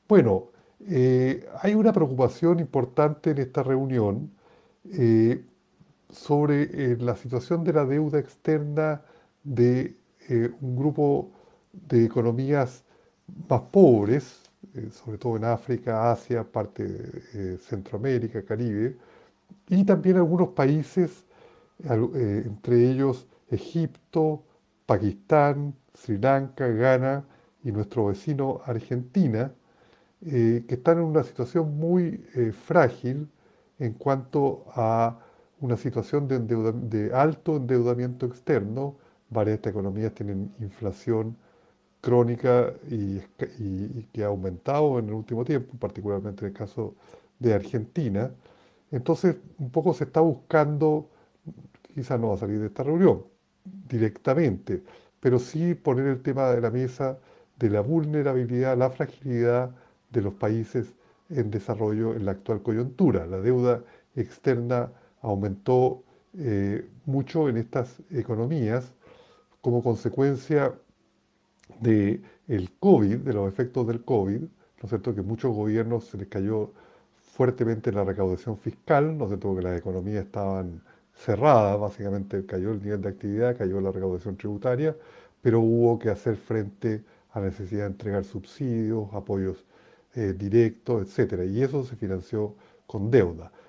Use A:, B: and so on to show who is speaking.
A: Bueno, hay una preocupación importante en esta reunión eh, sobre la situación de la deuda externa de un grupo de economías más pobres, sobre todo en África, Asia, parte de Centroamérica, Caribe, y también algunos países, entre ellos Egipto, Pakistán, Sri Lanka, Ghana y nuestro vecino Argentina, que están en una situación muy frágil en cuanto a una situación de alto endeudamiento externo. Varias de estas economías tienen inflación crónica y que ha aumentado en el último tiempo, particularmente en el caso de Argentina. Entonces, un poco se está buscando, quizás no va a salir de esta reunión directamente, pero sí poner el tema de la mesa de la vulnerabilidad, la fragilidad de los países en desarrollo en la actual coyuntura. La deuda externa aumentó mucho en estas economías como consecuencia de el COVID, de los efectos del COVID, ¿no es cierto? Que muchos gobiernos se les cayó fuertemente la recaudación fiscal, ¿no es cierto? Porque las economías estaban cerradas, básicamente cayó el nivel de actividad, cayó la recaudación tributaria, pero hubo que hacer frente a la necesidad de entregar subsidios, apoyos directos, etcétera, y eso se financió con deuda.